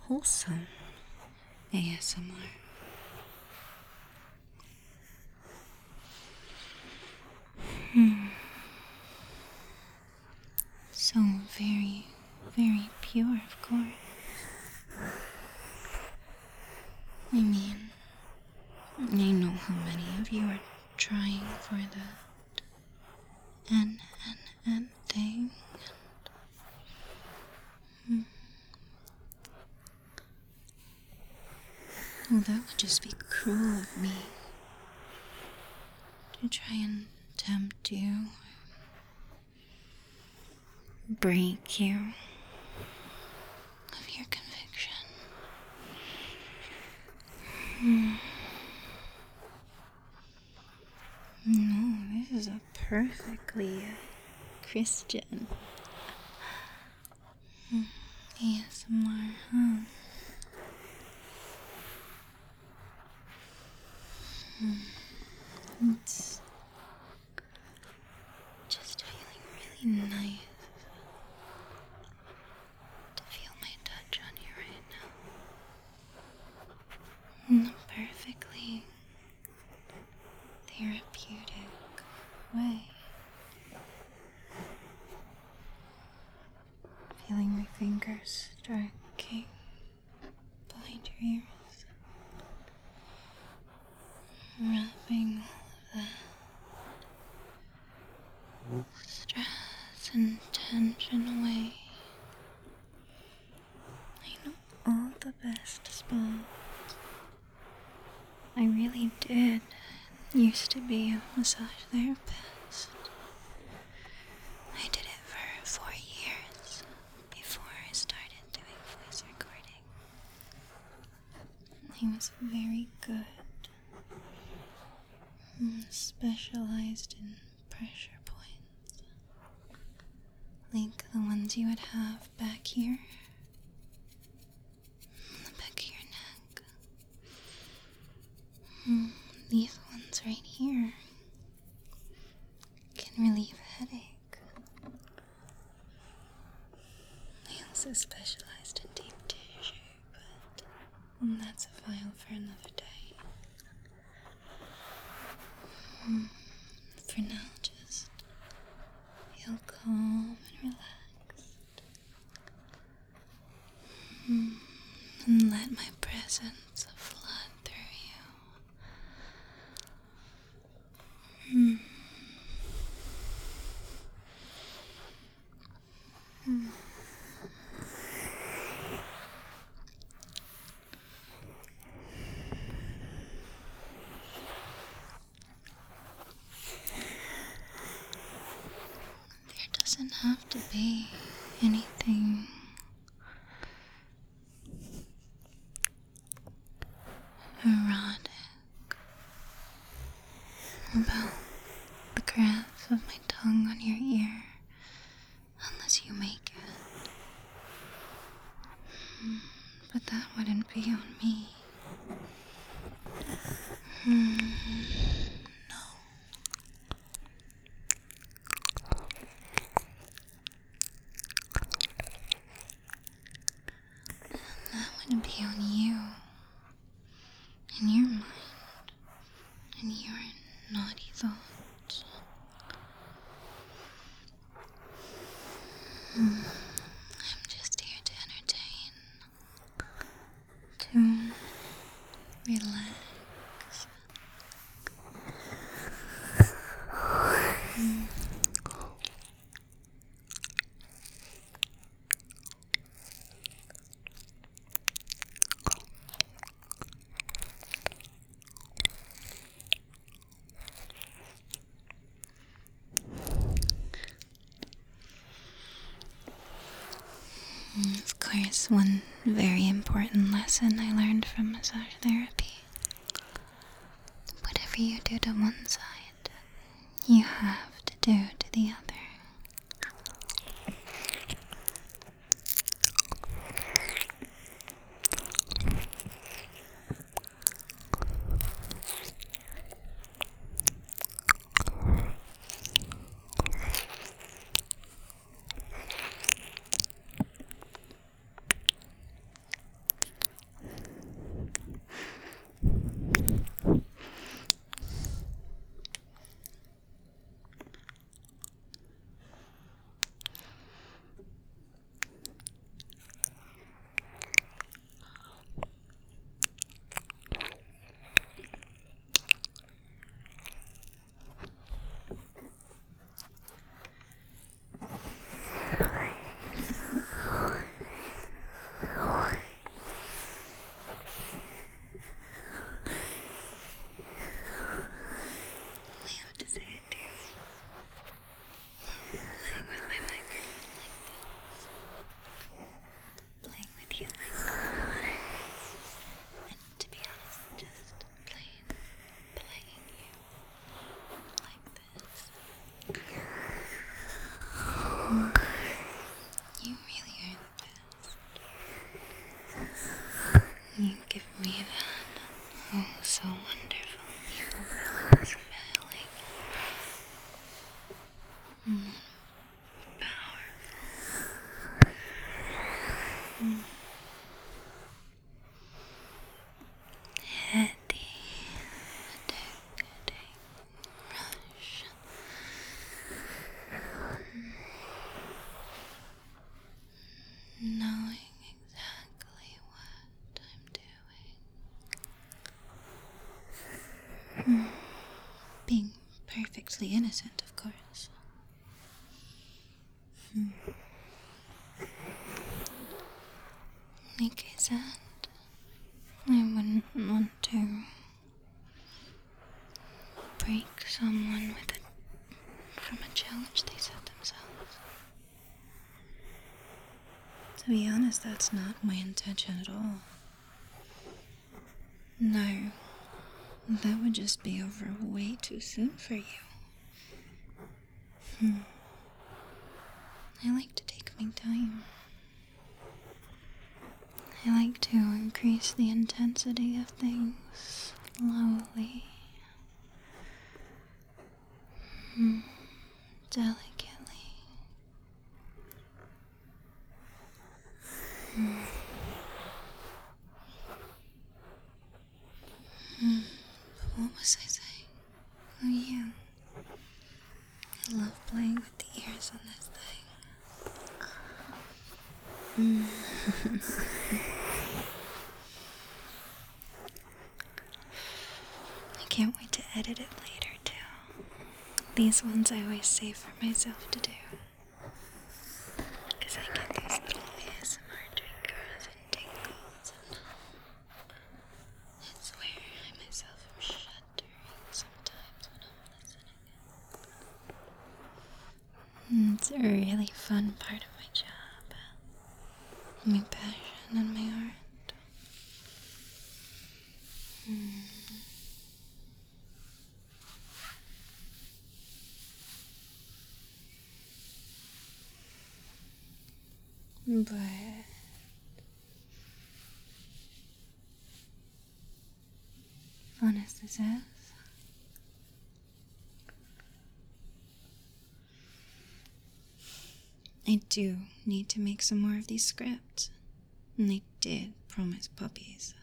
wholesome ASMR. So very, very pure, of course. I mean, I know how many of you are trying for that N thing. Oh, that would just be cruel of me to try and tempt you, break you of your conviction. No, this is a perfectly Christian ASMR, huh? It's just feeling really nice to feel my touch on you right now. In a perfectly therapeutic way. Feeling my fingers stroking behind your ears. Wrapping all of the stress and tension away. I know all the best spots. I really did used to be a massage therapist. I did it for 4 years before I started doing voice recording. I was very good. Specialized in pressure points, like the ones you would have back here, on the back of your neck. These ones right here can relieve headache. I also specialized in deep tissue, but that's a file for another day. For now, just feel calm and relaxed. And let my presence flood through you. There doesn't have to be anything erotic about the grasp of my tongue on your ear, unless you make it. But that wouldn't be on me. No. That wouldn't be on you. In your mind. In your naughty thoughts. I'm just here to entertain. To relax. Of course, one very important lesson I learned from massage therapy. Whatever you do to one side, you have to do to the other. perfectly innocent, of course. Like I said, I wouldn't want to break someone from a challenge they set themselves. To be honest, that's not my intention at all. No, that would just be over way too soon for you. I like to take my time. I like to increase the intensity of things slowly, delicately. But what was I saying? Oh, you. I love playing with the ears on this thing. I can't wait to edit it later, too. These ones I always save for myself to do. Because I get these little ASMR triggers and tingles, and it's where I myself am shuddering sometimes when I'm listening. It's a really fun part of my job. My passion and my art. But fun as this is, I do need to make some more of these scripts. And I did promise puppies.